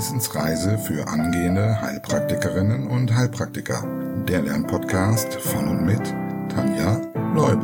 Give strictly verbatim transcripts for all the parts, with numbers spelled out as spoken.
Wissensreise für angehende Heilpraktikerinnen und Heilpraktiker. Der Lernpodcast von und mit Tanja Leubel.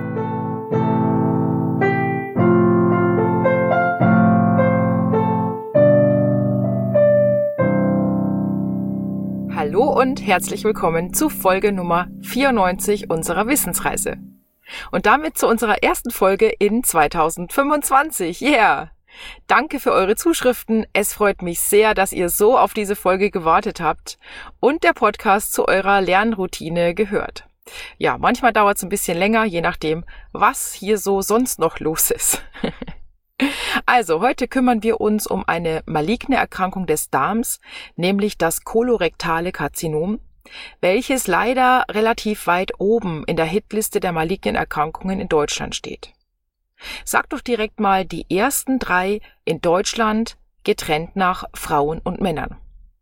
Hallo und herzlich willkommen zu Folge Nummer vierundneunzig unserer Wissensreise. Und damit zu unserer ersten Folge in zweitausendfünfundzwanzig. Yeah! Danke für eure Zuschriften. Es freut mich sehr, dass ihr so auf diese Folge gewartet habt und der Podcast zu eurer Lernroutine gehört. Ja, manchmal dauert es ein bisschen länger, je nachdem, was hier so sonst noch los ist. Also, heute kümmern wir uns um eine maligne Erkrankung des Darms, nämlich das kolorektale Karzinom, welches leider relativ weit oben in der Hitliste der malignen Erkrankungen in Deutschland steht. Sag doch direkt mal die ersten drei in Deutschland getrennt nach Frauen und Männern.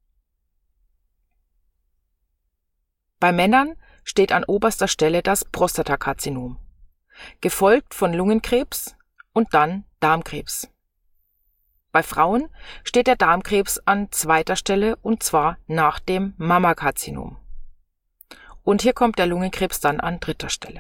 Bei Männern steht an oberster Stelle das Prostatakarzinom, gefolgt von Lungenkrebs und dann Darmkrebs. Bei Frauen steht der Darmkrebs an zweiter Stelle und zwar nach dem Mammakarzinom. Und hier kommt der Lungenkrebs dann an dritter Stelle.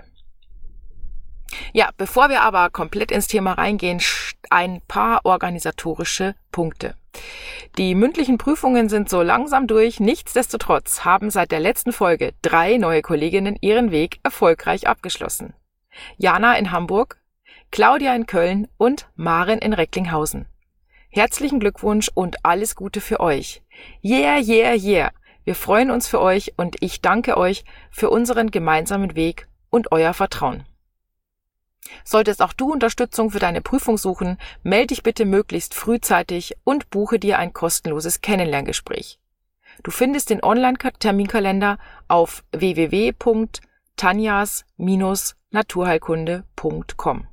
Ja, bevor wir aber komplett ins Thema reingehen, ein paar organisatorische Punkte. Die mündlichen Prüfungen sind so langsam durch, nichtsdestotrotz haben seit der letzten Folge drei neue Kolleginnen ihren Weg erfolgreich abgeschlossen. Jana in Hamburg, Claudia in Köln und Maren in Recklinghausen. Herzlichen Glückwunsch und alles Gute für euch. Yeah, yeah, yeah. Wir freuen uns für euch und ich danke euch für unseren gemeinsamen Weg und euer Vertrauen. Solltest auch du Unterstützung für deine Prüfung suchen, melde dich bitte möglichst frühzeitig und buche dir ein kostenloses Kennenlerngespräch. Du findest den Online-Terminkalender auf w w w punkt tanjas Bindestrich naturheilkunde punkt com.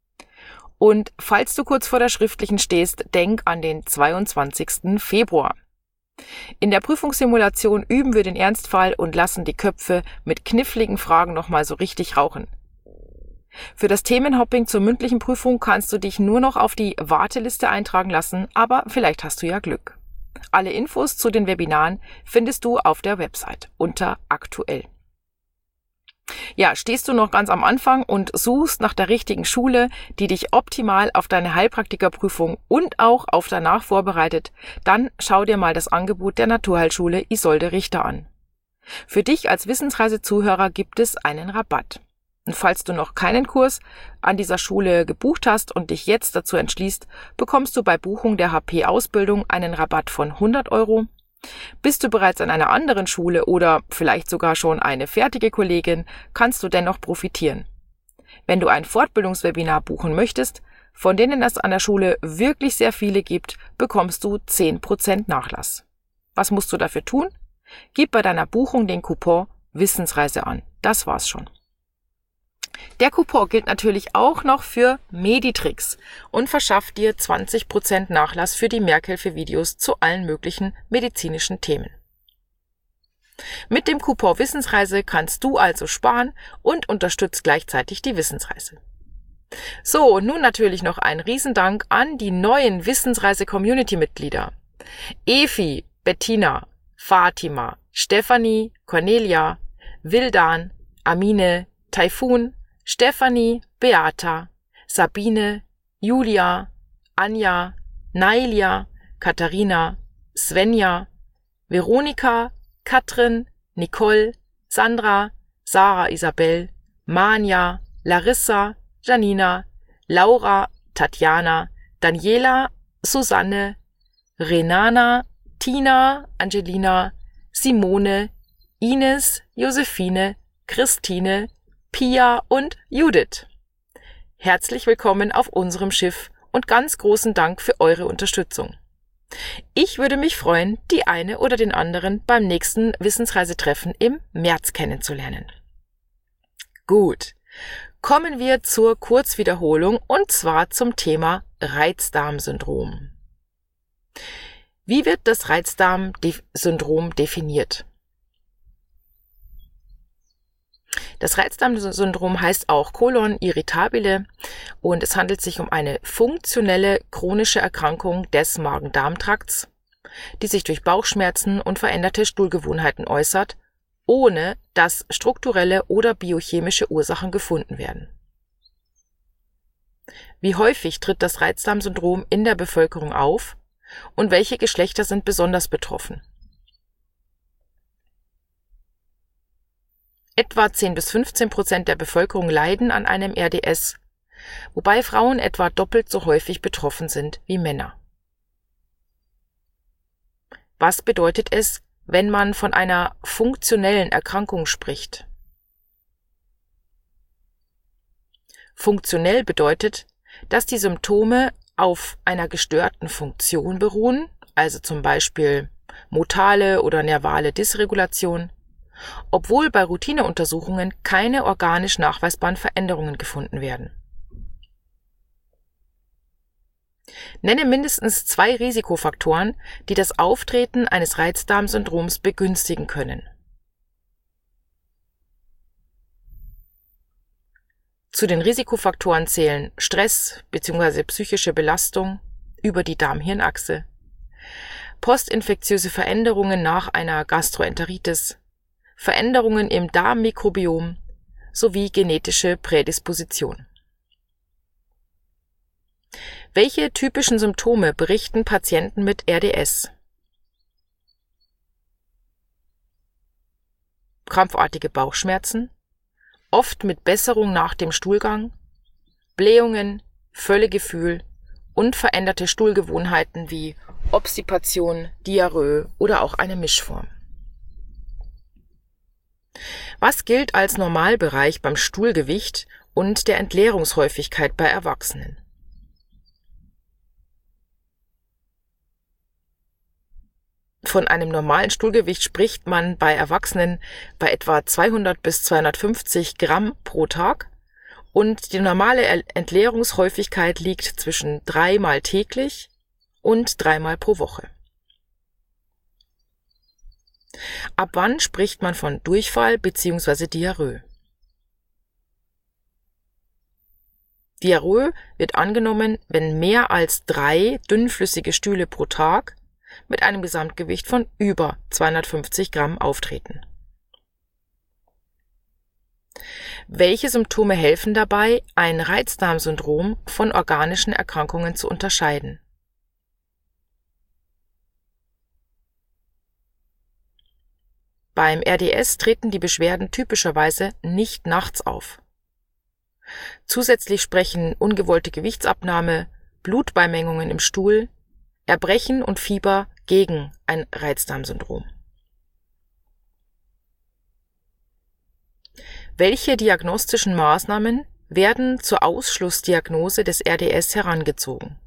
Und falls du kurz vor der schriftlichen stehst, denk an den zweiundzwanzigsten Februar. In der Prüfungssimulation üben wir den Ernstfall und lassen die Köpfe mit kniffligen Fragen nochmal so richtig rauchen. Für das Themenhopping zur mündlichen Prüfung kannst du dich nur noch auf die Warteliste eintragen lassen, aber vielleicht hast du ja Glück. Alle Infos zu den Webinaren findest du auf der Website unter Aktuell. Ja, stehst du noch ganz am Anfang und suchst nach der richtigen Schule, die dich optimal auf deine Heilpraktikerprüfung und auch auf danach vorbereitet, dann schau dir mal das Angebot der Naturheilschule Isolde Richter an. Für dich als Wissensreise-Zuhörer gibt es einen Rabatt. Und falls du noch keinen Kurs an dieser Schule gebucht hast und dich jetzt dazu entschließt, bekommst du bei Buchung der H P-Ausbildung einen Rabatt von hundert Euro. Bist du bereits an einer anderen Schule oder vielleicht sogar schon eine fertige Kollegin, kannst du dennoch profitieren. Wenn du ein Fortbildungswebinar buchen möchtest, von denen es an der Schule wirklich sehr viele gibt, bekommst du zehn Prozent Nachlass. Was musst du dafür tun? Gib bei deiner Buchung den Coupon Wissensreise an. Das war's schon. Der Coupon gilt natürlich auch noch für Meditrix und verschafft dir zwanzig Prozent Nachlass für die Merkhilfe-Videos zu allen möglichen medizinischen Themen. Mit dem Coupon Wissensreise kannst du also sparen und unterstützt gleichzeitig die Wissensreise. So, nun natürlich noch ein Riesendank an die neuen Wissensreise-Community-Mitglieder. Efi, Bettina, Fatima, Stefanie, Cornelia, Wildan, Amine, Taifun, Stefanie, Beata, Sabine, Julia, Anja, Nailia, Katharina, Svenja, Veronika, Katrin, Nicole, Sandra, Sarah Isabel, Manja, Larissa, Janina, Laura, Tatjana, Daniela, Susanne, Renana, Tina, Angelina, Simone, Ines, Josephine, Christine, Pia und Judith. Herzlich willkommen auf unserem Schiff und ganz großen Dank für eure Unterstützung. Ich würde mich freuen, die eine oder den anderen beim nächsten Wissensreisetreffen im März kennenzulernen. Gut, kommen wir zur Kurzwiederholung und zwar zum Thema Reizdarmsyndrom. Wie wird das Reizdarmsyndrom definiert? Das Reizdarmsyndrom heißt auch Colon irritabile und es handelt sich um eine funktionelle chronische Erkrankung des Magen-Darm-Trakts die sich durch Bauchschmerzen und veränderte Stuhlgewohnheiten äußert, ohne dass strukturelle oder biochemische Ursachen gefunden werden. Wie häufig tritt das Reizdarmsyndrom in der Bevölkerung auf und welche Geschlechter sind besonders betroffen? Etwa zehn bis fünfzehn Prozent der Bevölkerung leiden an einem R D S, wobei Frauen etwa doppelt so häufig betroffen sind wie Männer. Was bedeutet es, wenn man von einer funktionellen Erkrankung spricht? Funktionell bedeutet, dass die Symptome auf einer gestörten Funktion beruhen, also zum Beispiel motale oder nervale Dysregulation, obwohl bei Routineuntersuchungen keine organisch nachweisbaren Veränderungen gefunden werden. Nenne mindestens zwei Risikofaktoren, die das Auftreten eines Reizdarmsyndroms begünstigen können. Zu den Risikofaktoren zählen Stress bzw. psychische Belastung über die Darm-Hirn-Achse, postinfektiöse Veränderungen nach einer Gastroenteritis, Veränderungen im Darmmikrobiom sowie genetische Prädisposition. Welche typischen Symptome berichten Patienten mit R D S? Krampfartige Bauchschmerzen, oft mit Besserung nach dem Stuhlgang, Blähungen, Völlegefühl und veränderte Stuhlgewohnheiten wie Obstipation, Diarrhoe oder auch eine Mischform. Was gilt als Normalbereich beim Stuhlgewicht und der Entleerungshäufigkeit bei Erwachsenen? Von einem normalen Stuhlgewicht spricht man bei Erwachsenen bei etwa zweihundert bis zweihundertfünfzig Gramm pro Tag und die normale Entleerungshäufigkeit liegt zwischen dreimal täglich und dreimal pro Woche. Ab wann spricht man von Durchfall bzw. Diarrhoe? Diarrhoe wird angenommen, wenn mehr als drei dünnflüssige Stühle pro Tag mit einem Gesamtgewicht von über zweihundertfünfzig Gramm auftreten. Welche Symptome helfen dabei, ein Reizdarmsyndrom von organischen Erkrankungen zu unterscheiden? Beim R D S treten die Beschwerden typischerweise nicht nachts auf. Zusätzlich sprechen ungewollte Gewichtsabnahme, Blutbeimengungen im Stuhl, Erbrechen und Fieber gegen ein Reizdarmsyndrom. Welche diagnostischen Maßnahmen werden zur Ausschlussdiagnose des R D S herangezogen?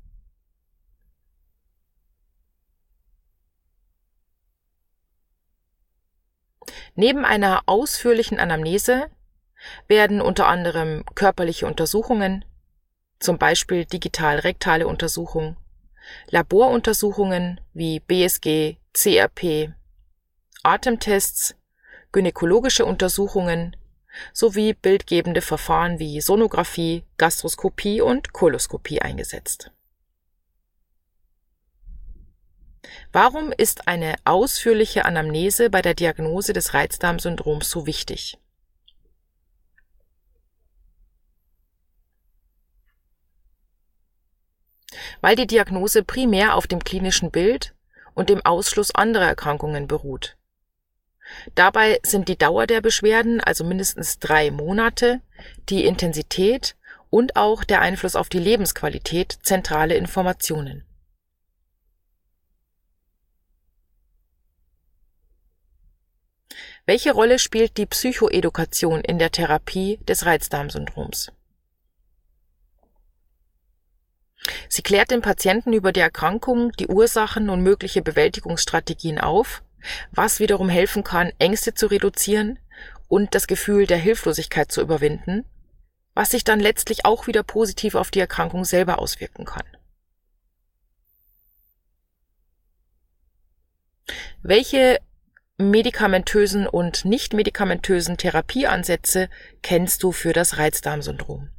Neben einer ausführlichen Anamnese werden unter anderem körperliche Untersuchungen, zum Beispiel digital-rektale Untersuchung, Laboruntersuchungen wie B S G, C R P, Atemtests, gynäkologische Untersuchungen sowie bildgebende Verfahren wie Sonographie, Gastroskopie und Koloskopie eingesetzt. Warum ist eine ausführliche Anamnese bei der Diagnose des Reizdarmsyndroms so wichtig? Weil die Diagnose primär auf dem klinischen Bild und dem Ausschluss anderer Erkrankungen beruht. Dabei sind die Dauer der Beschwerden, also mindestens drei Monate, die Intensität und auch der Einfluss auf die Lebensqualität zentrale Informationen. Welche Rolle spielt die Psychoedukation in der Therapie des Reizdarmsyndroms? Sie klärt den Patienten über die Erkrankung, die Ursachen und mögliche Bewältigungsstrategien auf, was wiederum helfen kann, Ängste zu reduzieren und das Gefühl der Hilflosigkeit zu überwinden, was sich dann letztlich auch wieder positiv auf die Erkrankung selber auswirken kann. Welche medikamentösen und nicht medikamentösen Therapieansätze kennst du für das Reizdarmsyndrom?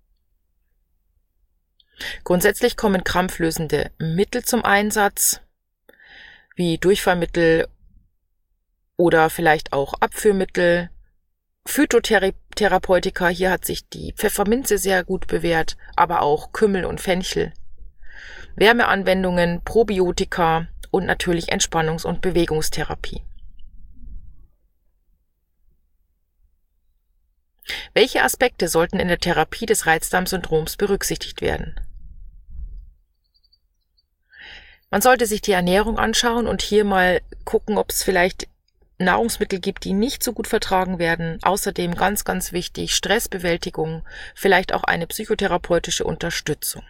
Grundsätzlich kommen krampflösende Mittel zum Einsatz, wie Durchfallmittel oder vielleicht auch Abführmittel. Phytotherapeutika, hier hat sich die Pfefferminze sehr gut bewährt, aber auch Kümmel und Fenchel. Wärmeanwendungen, Probiotika und natürlich Entspannungs- und Bewegungstherapie. Welche Aspekte sollten in der Therapie des Reizdarmsyndroms berücksichtigt werden? Man sollte sich die Ernährung anschauen und hier mal gucken, ob es vielleicht Nahrungsmittel gibt, die nicht so gut vertragen werden. Außerdem ganz, ganz wichtig, Stressbewältigung, vielleicht auch eine psychotherapeutische Unterstützung.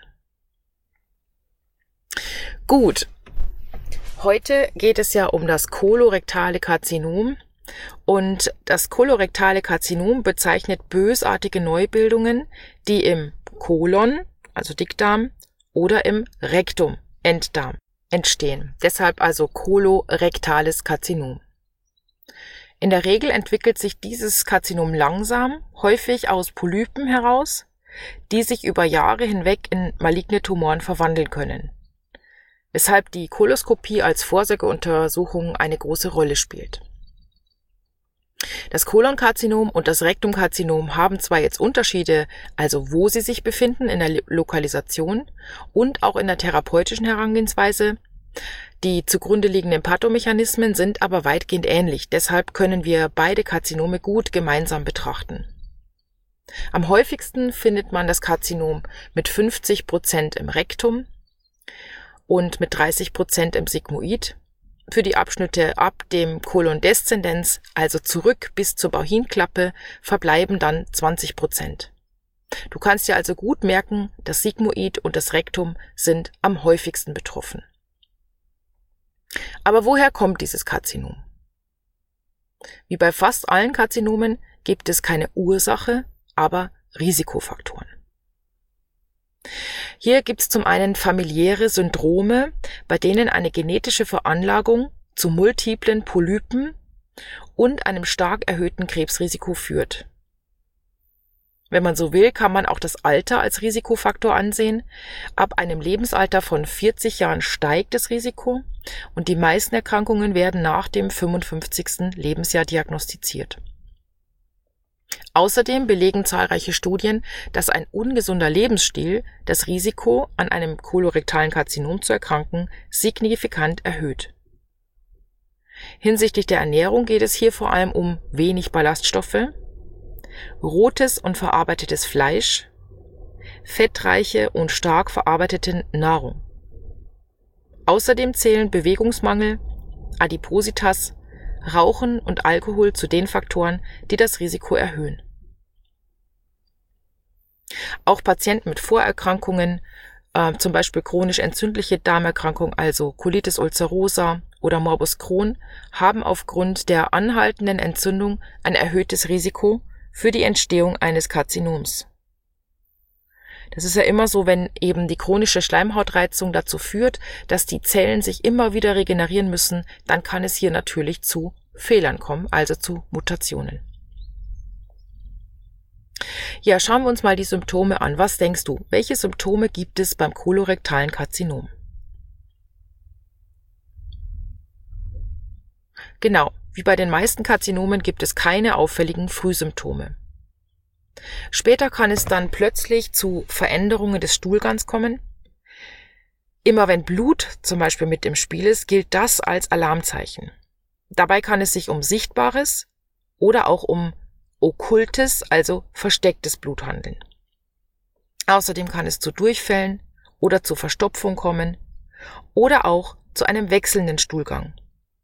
Gut, heute geht es ja um das kolorektale Karzinom und das kolorektale Karzinom bezeichnet bösartige Neubildungen, die im Kolon, also Dickdarm, oder im Rektum, Enddarm, entstehen. Deshalb also kolorektales Karzinom. In der Regel entwickelt sich dieses Karzinom langsam, häufig aus Polypen heraus, die sich über Jahre hinweg in maligne Tumoren verwandeln können, weshalb die Koloskopie als Vorsorgeuntersuchung eine große Rolle spielt. Das Kolonkarzinom und das Rektumkarzinom haben zwar jetzt Unterschiede, also wo sie sich befinden in der Lokalisation und auch in der therapeutischen Herangehensweise. Die zugrunde liegenden Pathomechanismen sind aber weitgehend ähnlich, deshalb können wir beide Karzinome gut gemeinsam betrachten. Am häufigsten findet man das Karzinom mit fünfzig Prozent im Rektum und mit dreißig Prozent im Sigmoid. Für die Abschnitte ab dem Kolon Descendens, also zurück bis zur Bauchinklappe, verbleiben dann zwanzig Prozent. Du kannst dir also gut merken, das Sigmoid und das Rektum sind am häufigsten betroffen. Aber woher kommt dieses Karzinom? Wie bei fast allen Karzinomen gibt es keine Ursache, aber Risikofaktoren. Hier gibt es zum einen familiäre Syndrome, bei denen eine genetische Veranlagung zu multiplen Polypen und einem stark erhöhten Krebsrisiko führt. Wenn man so will, kann man auch das Alter als Risikofaktor ansehen. Ab einem Lebensalter von vierzig Jahren steigt das Risiko und die meisten Erkrankungen werden nach dem fünfundfünfzigsten Lebensjahr diagnostiziert. Außerdem belegen zahlreiche Studien, dass ein ungesunder Lebensstil das Risiko, an einem kolorektalen Karzinom zu erkranken, signifikant erhöht. Hinsichtlich der Ernährung geht es hier vor allem um wenig Ballaststoffe, rotes und verarbeitetes Fleisch, fettreiche und stark verarbeitete Nahrung. Außerdem zählen Bewegungsmangel, Adipositas, Rauchen und Alkohol zu den Faktoren, die das Risiko erhöhen. Auch Patienten mit Vorerkrankungen, äh, zum Beispiel chronisch entzündliche Darmerkrankung, also Colitis ulcerosa oder Morbus Crohn, haben aufgrund der anhaltenden Entzündung ein erhöhtes Risiko für die Entstehung eines Karzinoms. Das ist ja immer so, wenn eben die chronische Schleimhautreizung dazu führt, dass die Zellen sich immer wieder regenerieren müssen, dann kann es hier natürlich zu Fehlern kommen, also zu Mutationen. Ja, schauen wir uns mal die Symptome an. Was denkst du? Welche Symptome gibt es beim kolorektalen Karzinom? Genau, wie bei den meisten Karzinomen gibt es keine auffälligen Frühsymptome. Später kann es dann plötzlich zu Veränderungen des Stuhlgangs kommen. Immer wenn Blut zum Beispiel mit im Spiel ist, gilt das als Alarmzeichen. Dabei kann es sich um sichtbares oder auch um okkultes, also verstecktes Blut handeln. Außerdem kann es zu Durchfällen oder zu Verstopfung kommen oder auch zu einem wechselnden Stuhlgang.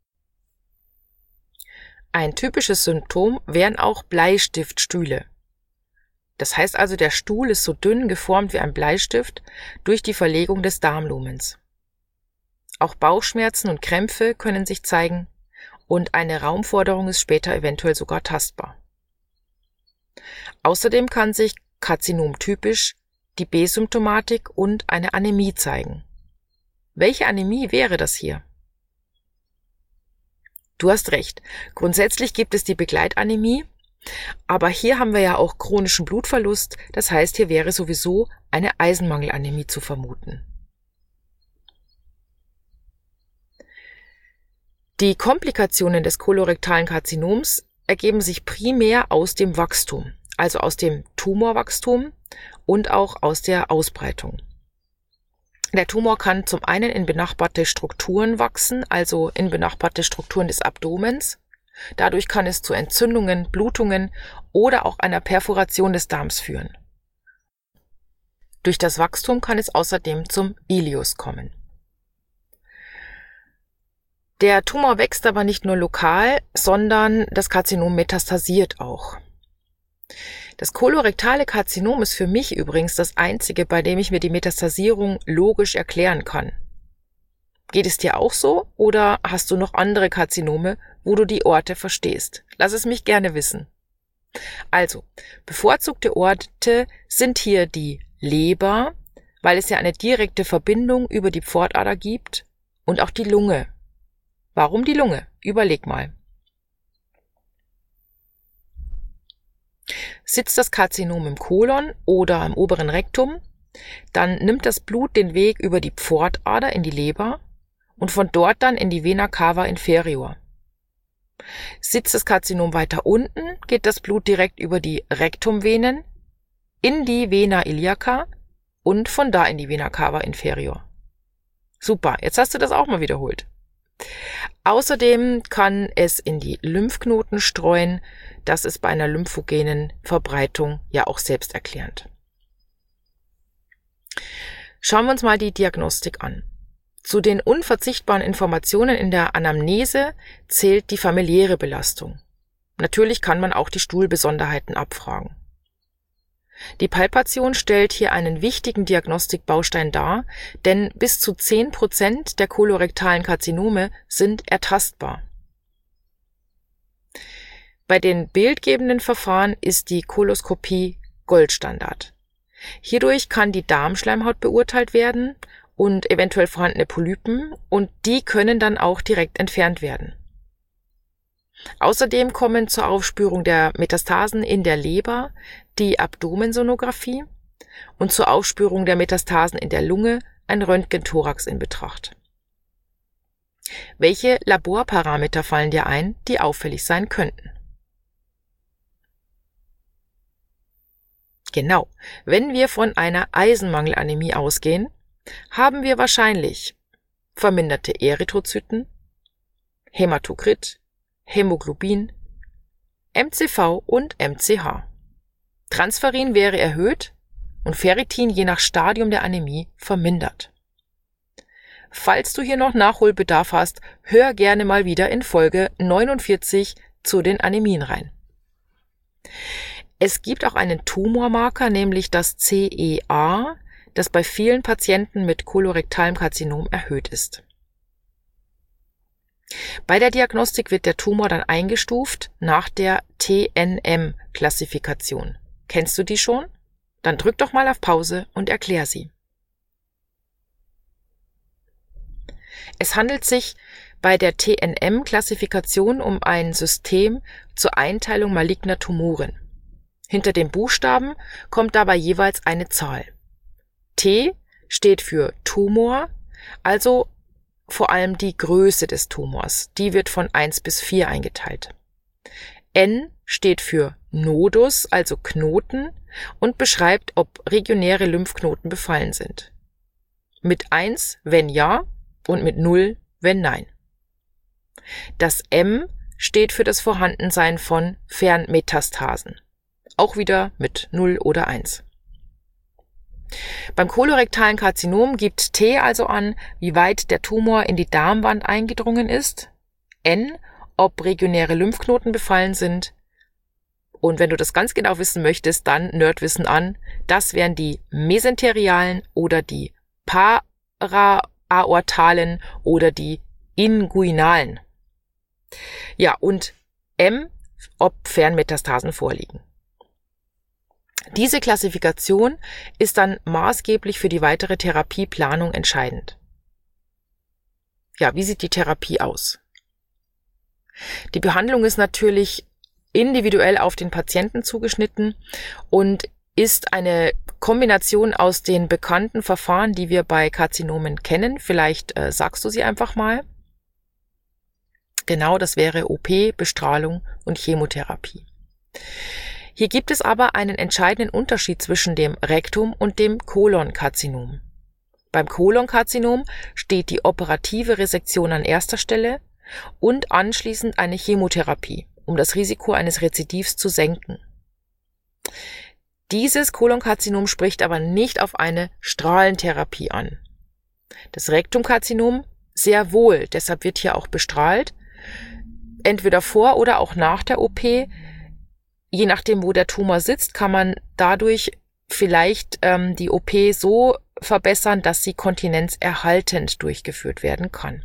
Ein typisches Symptom wären auch Bleistiftstühle. Das heißt also, der Stuhl ist so dünn geformt wie ein Bleistift durch die Verlegung des Darmlumens. Auch Bauchschmerzen und Krämpfe können sich zeigen und eine Raumforderung ist später eventuell sogar tastbar. Außerdem kann sich karzinomtypisch die B-Symptomatik und eine Anämie zeigen. Welche Anämie wäre das hier? Du hast recht. Grundsätzlich gibt es die Begleitanämie, aber hier haben wir ja auch chronischen Blutverlust, das heißt, hier wäre sowieso eine Eisenmangelanämie zu vermuten. Die Komplikationen des kolorektalen Karzinoms ergeben sich primär aus dem Wachstum, also aus dem Tumorwachstum und auch aus der Ausbreitung. Der Tumor kann zum einen in benachbarte Strukturen wachsen, also in benachbarte Strukturen des Abdomens. Dadurch kann es zu Entzündungen, Blutungen oder auch einer Perforation des Darms führen. Durch das Wachstum kann es außerdem zum Ileus kommen. Der Tumor wächst aber nicht nur lokal, sondern das Karzinom metastasiert auch. Das kolorektale Karzinom ist für mich übrigens das einzige, bei dem ich mir die Metastasierung logisch erklären kann. Geht es dir auch so oder hast du noch andere Karzinome, wo du die Orte verstehst? Lass es mich gerne wissen. Also, bevorzugte Orte sind hier die Leber, weil es ja eine direkte Verbindung über die Pfortader gibt, und auch die Lunge. Warum die Lunge? Überleg mal. Sitzt das Karzinom im Kolon oder im oberen Rektum, dann nimmt das Blut den Weg über die Pfortader in die Leber und von dort dann in die Vena cava inferior. Sitzt das Karzinom weiter unten, geht das Blut direkt über die Rektumvenen in die Vena iliaca und von da in die Vena cava inferior. Super, jetzt hast du das auch mal wiederholt. Außerdem kann es in die Lymphknoten streuen. Das ist bei einer lymphogenen Verbreitung ja auch selbsterklärend. Schauen wir uns mal die Diagnostik an. Zu den unverzichtbaren Informationen in der Anamnese zählt die familiäre Belastung. Natürlich kann man auch die Stuhlbesonderheiten abfragen. Die Palpation stellt hier einen wichtigen Diagnostikbaustein dar, denn bis zu zehn Prozent der kolorektalen Karzinome sind ertastbar. Bei den bildgebenden Verfahren ist die Koloskopie Goldstandard. Hierdurch kann die Darmschleimhaut beurteilt werden und eventuell vorhandene Polypen, und die können dann auch direkt entfernt werden. Außerdem kommen zur Aufspürung der Metastasen in der Leber die Abdomensonographie und zur Aufspürung der Metastasen in der Lunge ein Röntgenthorax in Betracht. Welche Laborparameter fallen dir ein, die auffällig sein könnten? Genau, wenn wir von einer Eisenmangelanämie ausgehen, haben wir wahrscheinlich verminderte Erythrozyten, Hämatokrit, Hämoglobin, M C V und M C H. Transferrin wäre erhöht und Ferritin je nach Stadium der Anämie vermindert. Falls du hier noch Nachholbedarf hast, hör gerne mal wieder in Folge neunundvierzig zu den Anämien rein. Es gibt auch einen Tumormarker, nämlich das C E A, das bei vielen Patienten mit kolorektalem Karzinom erhöht ist. Bei der Diagnostik wird der Tumor dann eingestuft nach der T N M-Klassifikation. Kennst du die schon? Dann drück doch mal auf Pause und erklär sie. Es handelt sich bei der T N M-Klassifikation um ein System zur Einteilung maligner Tumoren. Hinter dem Buchstaben kommt dabei jeweils eine Zahl. T steht für Tumor, also vor allem die Größe des Tumors. Die wird von eins bis vier eingeteilt. N steht für Nodus, also Knoten, und beschreibt, ob regionäre Lymphknoten befallen sind. Mit eins, wenn ja, und mit null, wenn nein. Das M steht für das Vorhandensein von Fernmetastasen. Auch wieder mit null oder eins. Beim kolorektalen Karzinom gibt T also an, wie weit der Tumor in die Darmwand eingedrungen ist, N, ob regionäre Lymphknoten befallen sind, und wenn du das ganz genau wissen möchtest, dann Nerdwissen an, das wären die mesenterialen oder die paraaortalen oder die inguinalen. Ja, und M, ob Fernmetastasen vorliegen. Diese Klassifikation ist dann maßgeblich für die weitere Therapieplanung entscheidend. Ja, wie sieht die Therapie aus? Die Behandlung ist natürlich individuell auf den Patienten zugeschnitten und ist eine Kombination aus den bekannten Verfahren, die wir bei Karzinomen kennen. Vielleicht äh, sagst du sie einfach mal. Genau, das wäre O P, Bestrahlung und Chemotherapie. Hier gibt es aber einen entscheidenden Unterschied zwischen dem Rektum und dem Kolonkarzinom. Beim Kolonkarzinom steht die operative Resektion an erster Stelle und anschließend eine Chemotherapie, um das Risiko eines Rezidivs zu senken. Dieses Kolonkarzinom spricht aber nicht auf eine Strahlentherapie an. Das Rektumkarzinom sehr wohl, deshalb wird hier auch bestrahlt, entweder vor oder auch nach der O P. Je nachdem, wo der Tumor sitzt, kann man dadurch vielleicht ähm, die O P so verbessern, dass sie kontinenzerhaltend durchgeführt werden kann.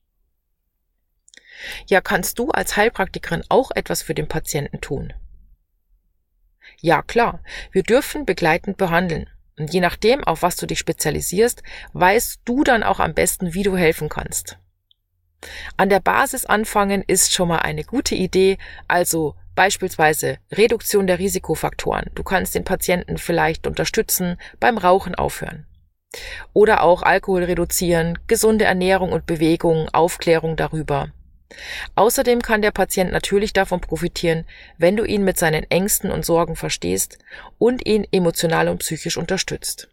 Ja, kannst du als Heilpraktikerin auch etwas für den Patienten tun? Ja, klar, wir dürfen begleitend behandeln. Und je nachdem, auf was du dich spezialisierst, weißt du dann auch am besten, wie du helfen kannst. An der Basis anfangen ist schon mal eine gute Idee, also beispielsweise Reduktion der Risikofaktoren. Du kannst den Patienten vielleicht unterstützen beim Rauchen aufhören. Oder auch Alkohol reduzieren, gesunde Ernährung und Bewegung, Aufklärung darüber. Außerdem kann der Patient natürlich davon profitieren, wenn du ihn mit seinen Ängsten und Sorgen verstehst und ihn emotional und psychisch unterstützt.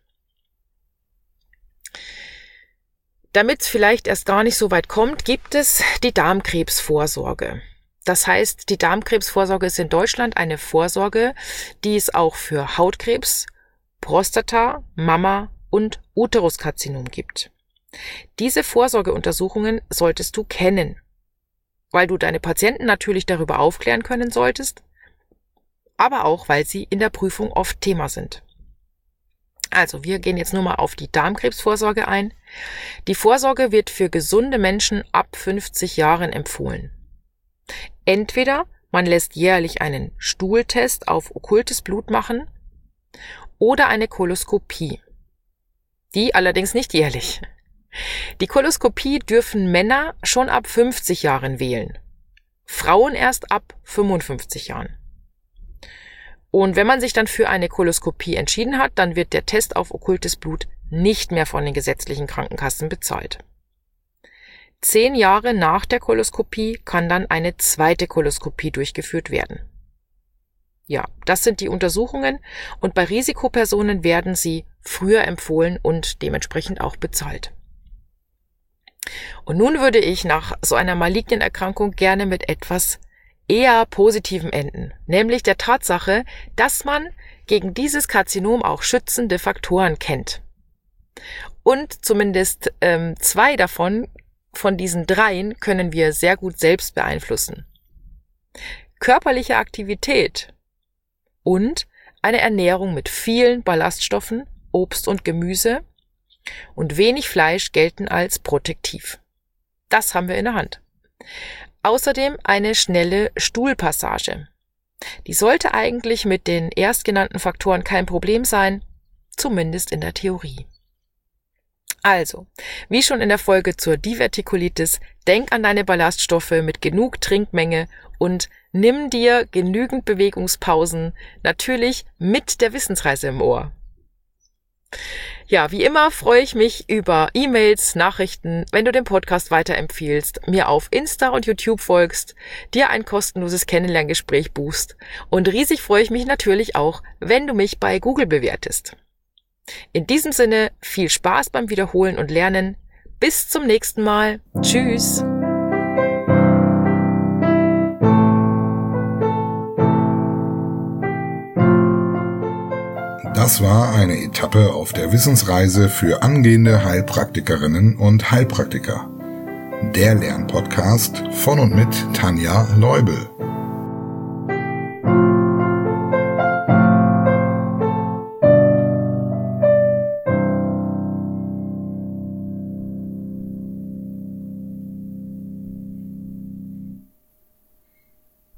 Damit es vielleicht erst gar nicht so weit kommt, gibt es die Darmkrebsvorsorge. Das heißt, die Darmkrebsvorsorge ist in Deutschland eine Vorsorge, die es auch für Hautkrebs, Prostata, Mama und Uteruskarzinom gibt. Diese Vorsorgeuntersuchungen solltest du kennen, weil du deine Patienten natürlich darüber aufklären können solltest, aber auch, weil sie in der Prüfung oft Thema sind. Also, wir gehen jetzt nur mal auf die Darmkrebsvorsorge ein. Die Vorsorge wird für gesunde Menschen ab fünfzig Jahren empfohlen. Entweder man lässt jährlich einen Stuhltest auf okkultes Blut machen oder eine Koloskopie. Die allerdings nicht jährlich. Die Koloskopie dürfen Männer schon ab fünfzig Jahren wählen, Frauen erst ab fünfundfünfzig Jahren. Und wenn man sich dann für eine Koloskopie entschieden hat, dann wird der Test auf okkultes Blut nicht mehr von den gesetzlichen Krankenkassen bezahlt. Zehn Jahre nach der Koloskopie kann dann eine zweite Koloskopie durchgeführt werden. Ja, das sind die Untersuchungen und bei Risikopersonen werden sie früher empfohlen und dementsprechend auch bezahlt. Und nun würde ich nach so einer malignen Erkrankung gerne mit etwas eher Positivem enden, nämlich der Tatsache, dass man gegen dieses Karzinom auch schützende Faktoren kennt. Und zumindest ähm, zwei davon, von diesen dreien, können wir sehr gut selbst beeinflussen. Körperliche Aktivität und eine Ernährung mit vielen Ballaststoffen, Obst und Gemüse und wenig Fleisch gelten als protektiv. Das haben wir in der Hand. Außerdem eine schnelle Stuhlpassage. Die sollte eigentlich mit den erstgenannten Faktoren kein Problem sein, zumindest in der Theorie. Also, wie schon in der Folge zur Divertikulitis, denk an deine Ballaststoffe mit genug Trinkmenge und nimm dir genügend Bewegungspausen, natürlich mit der Wissensreise im Ohr. Ja, wie immer freue ich mich über E-Mails, Nachrichten, wenn du den Podcast weiterempfiehlst, mir auf Insta und YouTube folgst, dir ein kostenloses Kennenlerngespräch buchst und riesig freue ich mich natürlich auch, wenn du mich bei Google bewertest. In diesem Sinne, viel Spaß beim Wiederholen und Lernen. Bis zum nächsten Mal. Tschüss. Das war eine Etappe auf der Wissensreise für angehende Heilpraktikerinnen und Heilpraktiker. Der Lernpodcast von und mit Tanja Leubel.